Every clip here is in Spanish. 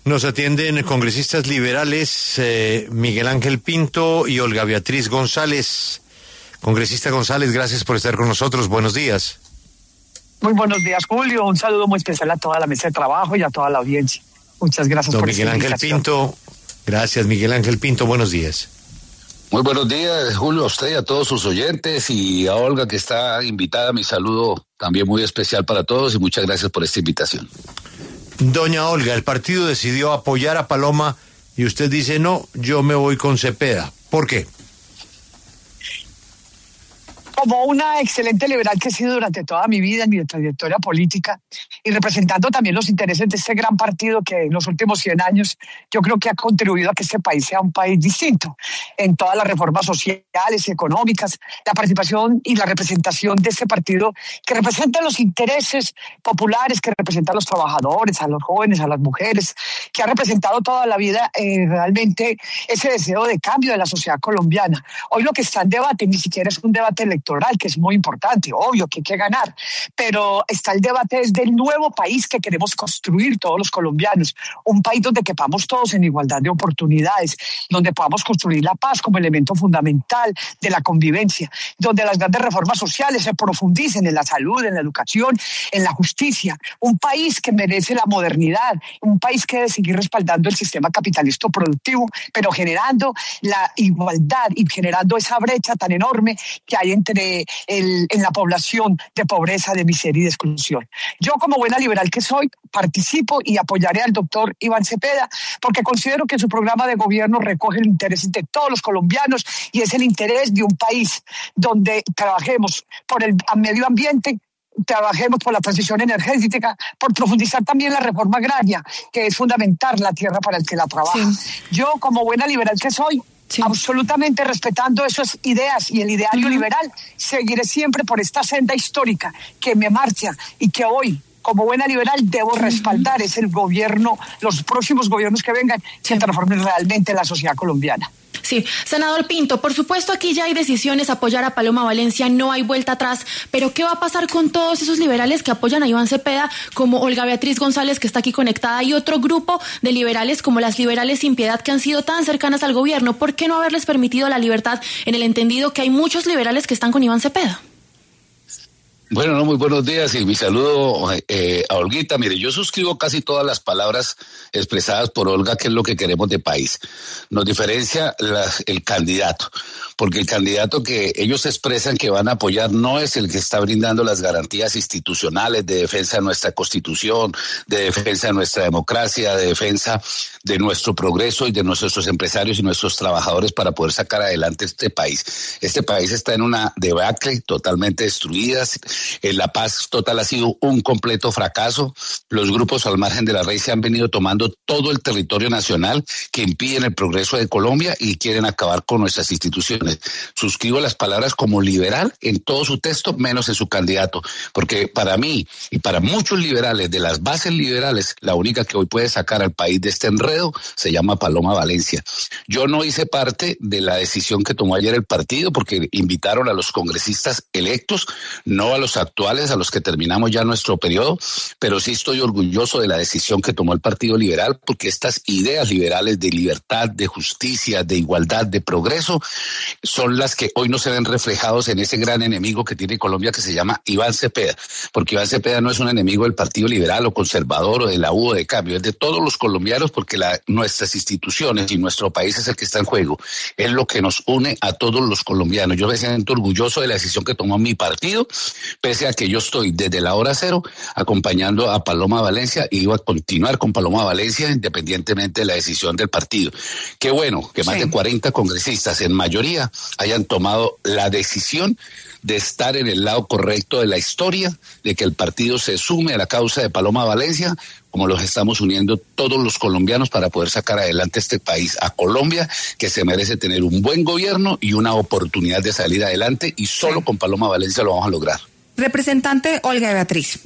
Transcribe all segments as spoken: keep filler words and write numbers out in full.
Nos atienden congresistas liberales eh, Miguel Ángel Pinto y Olga Beatriz González. Congresista González, gracias por estar con nosotros. Buenos días. Muy buenos días, Julio. Un saludo muy especial a toda la mesa de trabajo y a toda la audiencia. Muchas gracias Don por Miguel esta Ángel invitación. Pinto, gracias Miguel Ángel Pinto, buenos días. Muy buenos días, Julio, a usted y a todos sus oyentes, y a Olga, que está invitada. Mi saludo también muy especial para todos y muchas gracias por esta invitación. Doña Olga, el partido decidió apoyar a Paloma y usted dice no, yo me voy con Cepeda. ¿Por qué? Como una excelente liberal que he sido durante toda mi vida en mi trayectoria política y representando también los intereses de este gran partido que en los últimos cien años yo creo que ha contribuido a que este país sea un país distinto en todas las reformas sociales, económicas, la participación y la representación de este partido que representa los intereses populares, que representa a los trabajadores, a los jóvenes, a las mujeres, que ha representado toda la vida eh, realmente ese deseo de cambio de la sociedad colombiana. Hoy lo que está en debate ni siquiera es un debate electoral, que es muy importante, obvio que hay que ganar, pero está el debate desde el nuevo país que queremos construir todos los colombianos, un país donde quepamos todos en igualdad de oportunidades, donde podamos construir la paz como elemento fundamental de la convivencia, donde las grandes reformas sociales se profundicen en la salud, en la educación, en la justicia, un país que merece la modernidad, un país que debe seguir respaldando el sistema capitalista productivo, pero generando la igualdad y generando esa brecha tan enorme que hay entre El, en la población de pobreza, de miseria y de exclusión. Yo, como buena liberal que soy, participo y apoyaré al doctor Iván Cepeda porque considero que su programa de gobierno recoge el interés de todos los colombianos y es el interés de un país donde trabajemos por el medio ambiente, trabajemos por la transición energética, por profundizar también la reforma agraria, que es fundamental la tierra para el que la trabaja. Sí. Yo, como buena liberal que soy, sí, absolutamente respetando esas ideas y el ideario uh-huh. liberal, seguiré siempre por esta senda histórica que me marcha y que hoy, como buena liberal, debo uh-huh. respaldar. Es el gobierno, los próximos gobiernos que vengan, sí, que transformen realmente la sociedad colombiana. Sí, senador Pinto, por supuesto aquí ya hay decisiones, apoyar a Paloma Valencia, no hay vuelta atrás, pero ¿qué va a pasar con todos esos liberales que apoyan a Iván Cepeda, como Olga Beatriz González, que está aquí conectada, y otro grupo de liberales como las Liberales Sin Piedad, que han sido tan cercanas al gobierno? ¿Por qué no haberles permitido la libertad, en el entendido que hay muchos liberales que están con Iván Cepeda? Bueno, no, muy buenos días y mi saludo eh, a Olguita. Mire, yo suscribo casi todas las palabras expresadas por Olga, que es lo que queremos de país. Nos diferencia las, el candidato, porque el candidato que ellos expresan que van a apoyar no es el que está brindando las garantías institucionales de defensa de nuestra Constitución, de defensa de nuestra democracia, de defensa de nuestro progreso y de nuestros empresarios y nuestros trabajadores para poder sacar adelante este país. Este país está en una debacle totalmente destruida. La paz total ha sido un completo fracaso. Los grupos al margen de la ley se han venido tomando todo el territorio nacional, que impiden el progreso de Colombia y quieren acabar con nuestras instituciones. Suscribo las palabras como liberal en todo su texto, menos en su candidato, porque para mí y para muchos liberales de las bases liberales, la única que hoy puede sacar al país de este enredo se llama Paloma Valencia. Yo no hice parte de la decisión que tomó ayer el partido, porque invitaron a los congresistas electos, no a los actuales, a los que terminamos ya nuestro periodo, pero sí estoy orgulloso de la decisión que tomó el Partido Liberal, porque estas ideas liberales de libertad, de justicia, de igualdad, de progreso, son las que hoy no se ven reflejados en ese gran enemigo que tiene Colombia, que se llama Iván Cepeda, porque Iván Cepeda no es un enemigo del Partido Liberal o conservador o de la U o de Cambio, es de todos los colombianos, porque la, nuestras instituciones y nuestro país es el que está en juego, es lo que nos une a todos los colombianos. Yo me siento orgulloso de la decisión que tomó mi partido, pese a que yo estoy desde la hora cero acompañando a Paloma Valencia y iba a continuar con Paloma Valencia independientemente de la decisión del partido. Qué bueno que más sí. de cuarenta congresistas en mayoría hayan tomado la decisión de estar en el lado correcto de la historia, de que el partido se sume a la causa de Paloma Valencia, como los estamos uniendo todos los colombianos para poder sacar adelante este país, a Colombia, que se merece tener un buen gobierno y una oportunidad de salir adelante, y solo sí. con Paloma Valencia lo vamos a lograr. Representante Olga Beatriz,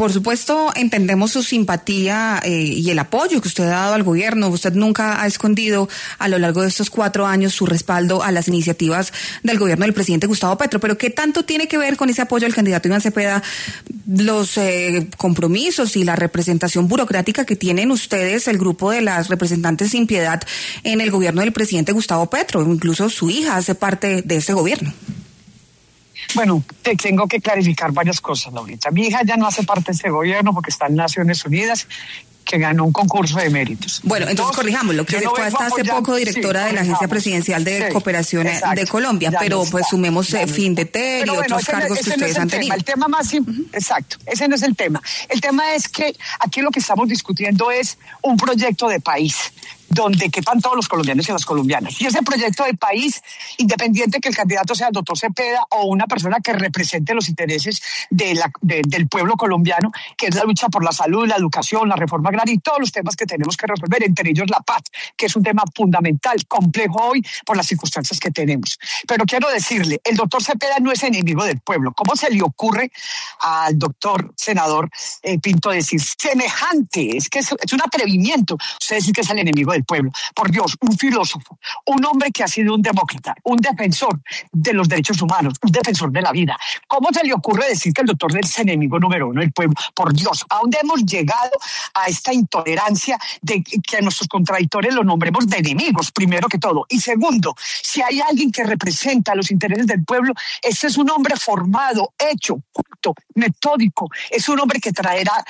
por supuesto, entendemos su simpatía eh, y el apoyo que usted ha dado al gobierno. Usted nunca ha escondido a lo largo de estos cuatro años su respaldo a las iniciativas del gobierno del presidente Gustavo Petro. Pero ¿qué tanto tiene que ver con ese apoyo al candidato Iván Cepeda los eh, compromisos y la representación burocrática que tienen ustedes, el grupo de las representantes sin piedad, en el gobierno del presidente Gustavo Petro? Incluso su hija hace parte de ese gobierno. Bueno, te tengo que clarificar varias cosas, Laurita. Mi hija ya no hace parte de ese gobierno porque está en Naciones Unidas, que ganó un concurso de méritos. Bueno, entonces corrijámoslo, que no fue hasta hace poco directora sí, de la Agencia Presidencial de sí, Cooperación exacto, de Colombia, pero pues sumemos eh, Findeter y bueno, otros ese, cargos ese que ustedes no han tenido. Tema. El tema más, uh-huh. exacto, ese no es el tema. El tema es que aquí lo que estamos discutiendo es un proyecto de país, donde quepan todos los colombianos y las colombianas. Y ese proyecto de país, independiente que el candidato sea el doctor Cepeda o una persona que represente los intereses de la, de, del pueblo colombiano, que es la lucha por la salud, la educación, la reforma agraria y todos los temas que tenemos que resolver, entre ellos la paz, que es un tema fundamental, complejo hoy por las circunstancias que tenemos. Pero quiero decirle, el doctor Cepeda no es enemigo del pueblo. ¿Cómo se le ocurre al doctor senador eh, Pinto decir semejante? Es que es, es un atrevimiento usted decir que es el enemigo del pueblo. Por Dios, un filósofo, un hombre que ha sido un demócrata, un defensor de los derechos humanos, un defensor de la vida. ¿Cómo se le ocurre decir que el doctor es enemigo número uno del pueblo? Por Dios, ¿a dónde hemos llegado a esta intolerancia de que a nuestros contradictores los nombremos de enemigos, primero que todo? Y segundo, si hay alguien que representa los intereses del pueblo, ese es un hombre formado, hecho, culto, metódico, es un hombre que traerá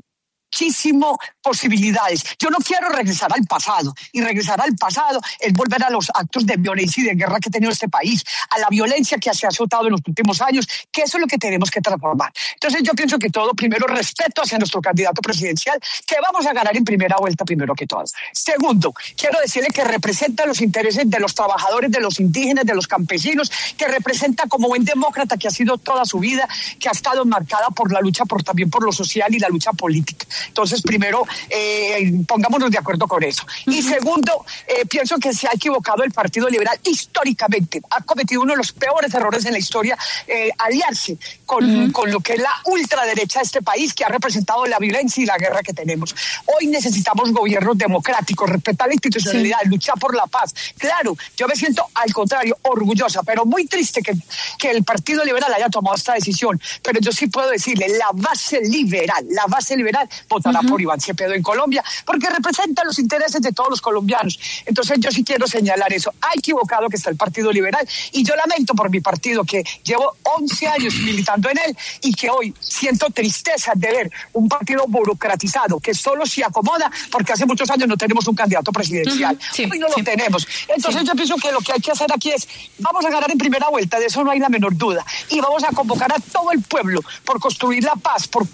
muchísimas posibilidades. Yo no quiero regresar al pasado, y regresar al pasado es volver a los actos de violencia y de guerra que ha tenido este país, a la violencia que se ha azotado en los últimos años, que eso es lo que tenemos que transformar. Entonces yo pienso que todo, primero, respeto hacia nuestro candidato presidencial, que vamos a ganar en primera vuelta primero que todo. Segundo, quiero decirle que representa los intereses de los trabajadores, de los indígenas, de los campesinos, que representa como buen demócrata que ha sido toda su vida, que ha estado marcada por la lucha por también por lo social y la lucha política. Entonces, primero, eh, pongámonos de acuerdo con eso. Uh-huh. Y segundo, eh, pienso que se ha equivocado el Partido Liberal históricamente. Ha cometido uno de los peores errores en la historia, eh, aliarse con, uh-huh. con lo que es la ultraderecha de este país, que ha representado la violencia y la guerra que tenemos. Hoy necesitamos gobiernos democráticos, respetar la institucionalidad, sí. luchar por la paz. Claro, yo me siento, al contrario, orgullosa, pero muy triste que, que el Partido Liberal haya tomado esta decisión. Pero yo sí puedo decirle, la base liberal, la base liberal votará uh-huh. por Iván Cepeda en Colombia, porque representa los intereses de todos los colombianos. Entonces yo sí quiero señalar eso. Ha equivocado que está el Partido Liberal, y yo lamento por mi partido, que llevo once años militando en él, y que hoy siento tristeza de ver un partido burocratizado, que solo se acomoda porque hace muchos años no tenemos un candidato presidencial. Uh-huh. Sí, hoy no sí. lo tenemos. Entonces sí. yo pienso que lo que hay que hacer aquí es, vamos a ganar en primera vuelta, de eso no hay la menor duda, y vamos a convocar a todo el pueblo por construir la paz, por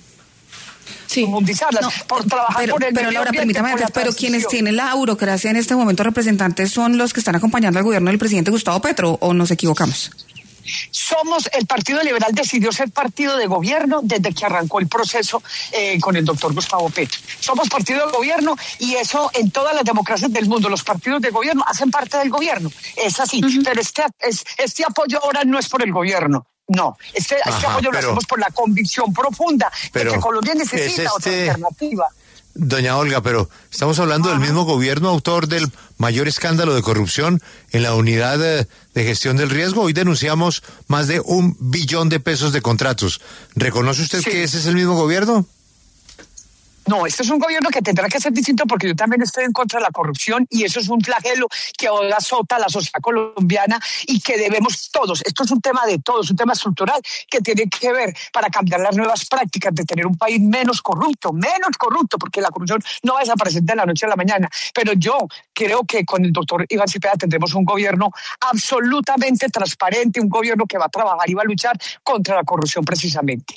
Sí. profundizarlas, no, por trabajar pero, por el pero Laura, permítame, por pero quienes tienen la burocracia en este momento, representantes, son los que están acompañando al gobierno del presidente Gustavo Petro, ¿o nos equivocamos? Somos, el Partido Liberal decidió ser partido de gobierno desde que arrancó el proceso eh, con el doctor Gustavo Petro. Somos partido de gobierno, y eso en todas las democracias del mundo, los partidos de gobierno hacen parte del gobierno. Es así, uh-huh. pero este, es, este apoyo ahora no es por el gobierno. No, este, Ajá, este apoyo pero, lo hacemos por la convicción profunda de que Colombia necesita este, otra alternativa. Doña Olga, pero estamos hablando Ajá. del mismo gobierno autor del mayor escándalo de corrupción en la unidad de, de gestión del riesgo. Hoy denunciamos más de un billón de pesos de contratos. ¿Reconoce usted sí. que ese es el mismo gobierno? No, este es un gobierno que tendrá que ser distinto, porque yo también estoy en contra de la corrupción, y eso es un flagelo que ahora azota a la sociedad colombiana y que debemos todos. Esto es un tema de todos, un tema estructural que tiene que ver para cambiar las nuevas prácticas de tener un país menos corrupto, menos corrupto, porque la corrupción no va a desaparecer de la noche a la mañana. Pero yo creo que con el doctor Iván Cepeda tendremos un gobierno absolutamente transparente, un gobierno que va a trabajar y va a luchar contra la corrupción precisamente.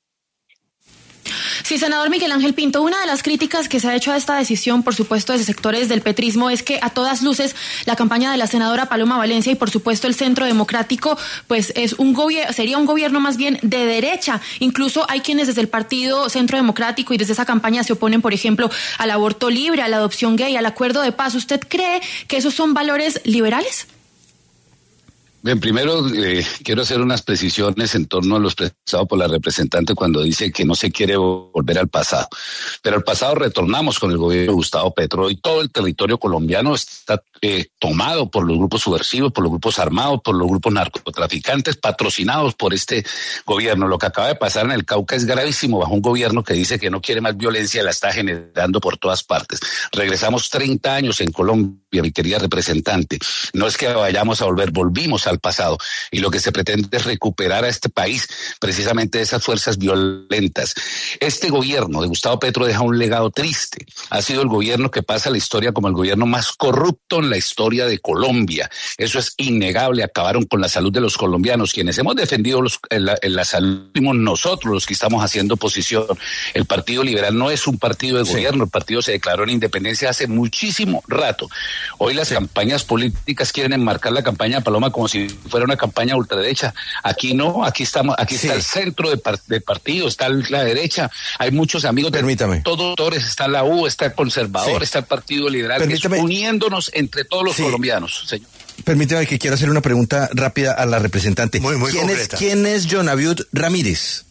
Sí, senador Miguel Ángel Pinto, una de las críticas que se ha hecho a esta decisión, por supuesto, desde sectores del petrismo, es que a todas luces la campaña de la senadora Paloma Valencia y, por supuesto, el Centro Democrático, pues es un gobierno, sería un gobierno más bien de derecha. Incluso hay quienes desde el Partido Centro Democrático y desde esa campaña se oponen, por ejemplo, al aborto libre, a la adopción gay, al acuerdo de paz. ¿Usted cree que esos son valores liberales? Bien, primero eh, quiero hacer unas precisiones en torno a lo expresado por la representante cuando dice que no se quiere volver al pasado. Pero al pasado retornamos con el gobierno de Gustavo Petro y todo el territorio colombiano está eh, tomado por los grupos subversivos, por los grupos armados, por los grupos narcotraficantes patrocinados por este gobierno. Lo que acaba de pasar en el Cauca es gravísimo bajo un gobierno que dice que no quiere más violencia, la está generando por todas partes. Regresamos treinta años en Colombia, mi querida representante. No es que vayamos a volver, volvimos a al pasado y lo que se pretende es recuperar a este país precisamente de esas fuerzas violentas. Este gobierno de Gustavo Petro deja un legado triste. Ha sido el gobierno que pasa a la historia como el gobierno más corrupto en la historia de Colombia. Eso es innegable. Acabaron con la salud de los colombianos. Quienes hemos defendido los, en, la, en la salud, nosotros los que estamos haciendo oposición. El Partido Liberal no es un partido de sí. gobierno. El partido se declaró en independencia hace muchísimo rato. Hoy las sí. campañas políticas quieren enmarcar la campaña de Paloma como si fuera una campaña ultraderecha. Aquí no, aquí estamos, aquí sí. está el centro de par, del partido, está la derecha, hay muchos amigos Permítame. de todos sectores, está la U, está el Conservador, sí. está el Partido Liberal, que es uniéndonos entre todos los sí. colombianos, señor. Permítame que quiero hacer una pregunta rápida a la representante. Muy, muy ¿Quién concreta. es, ¿Quién es John Abiud Ramírez?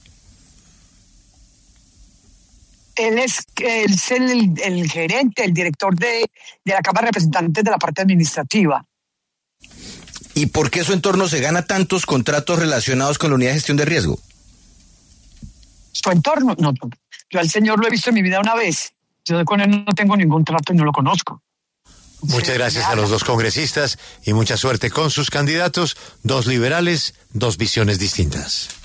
Él es, él es el, el gerente, el director de, de la Cámara de Representantes de la parte administrativa. ¿Y por qué su entorno se gana tantos contratos relacionados con la unidad de gestión de riesgo? ¿Su entorno? No, no. Yo al señor lo he visto en mi vida una vez. Yo con él no tengo ningún trato y no lo conozco. Muchas gracias a los dos congresistas y mucha suerte con sus candidatos. Dos liberales, dos visiones distintas.